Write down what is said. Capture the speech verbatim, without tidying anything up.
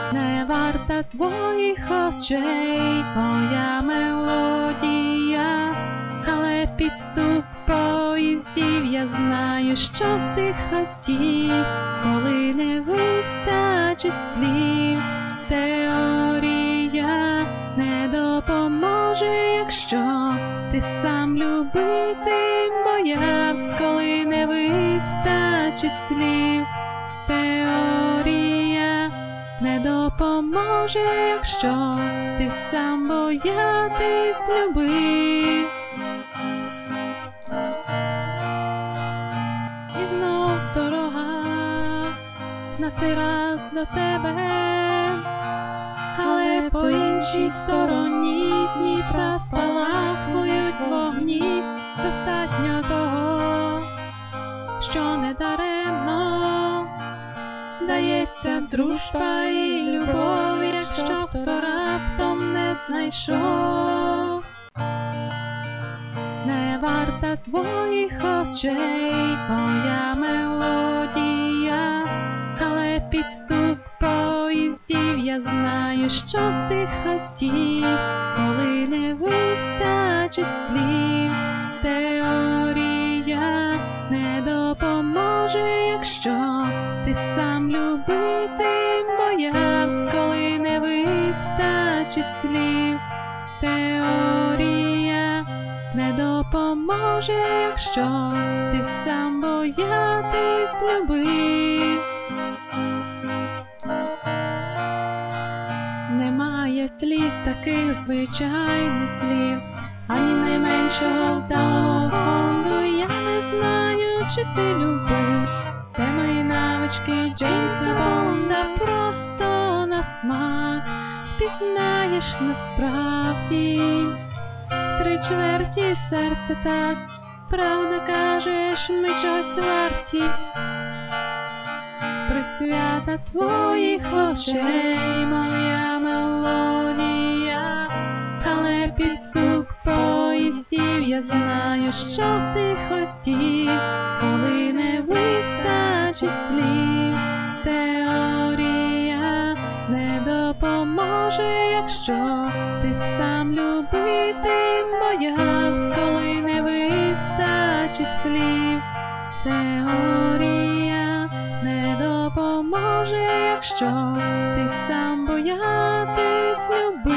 Не варта твоїх очей моя мелодія, але під стук поїздів я знаю, що ти хотів, коли не вистачить слів. Теорія не допоможе, якщо ти сам любити бояв, коли не вистачить слів. Теорія не допоможе, якщо ти сам боятись любив. І знов дорога на цей раз до тебе, але по іншій стороні Дніпра спалахують вогні. Достатньо того, що не даремно дається дружба і любов, якщо хто раптом не знайшов. Не варта твоїх очей моя мелодія, але під стук поїздів я знаю, що ти хотів, коли не вистачить слів. Теорія не допоможе, якщо ти сам любити бояв, коли не вистачить слів. Теорія не допоможе, якщо ти сам боятись любив. Немає слів таких звичайних слів, ані найменшого вдалого фонду. Я не знаю, чи ти любив, де мої навички Джеймса Бонда, просто на смак пізнаєш насправді. Три чверті серця так, правда кажеш, ми чогось варті. Присвята твоїх очей моя мелодія, але під стук поїздів я знаю, що ти хотів, коли не вистачить слів. Теорія не допоможе, якщо ти сам любити боявсь, коли не вистачить слів. Теорія не допоможе, якщо ти сам боятись любив.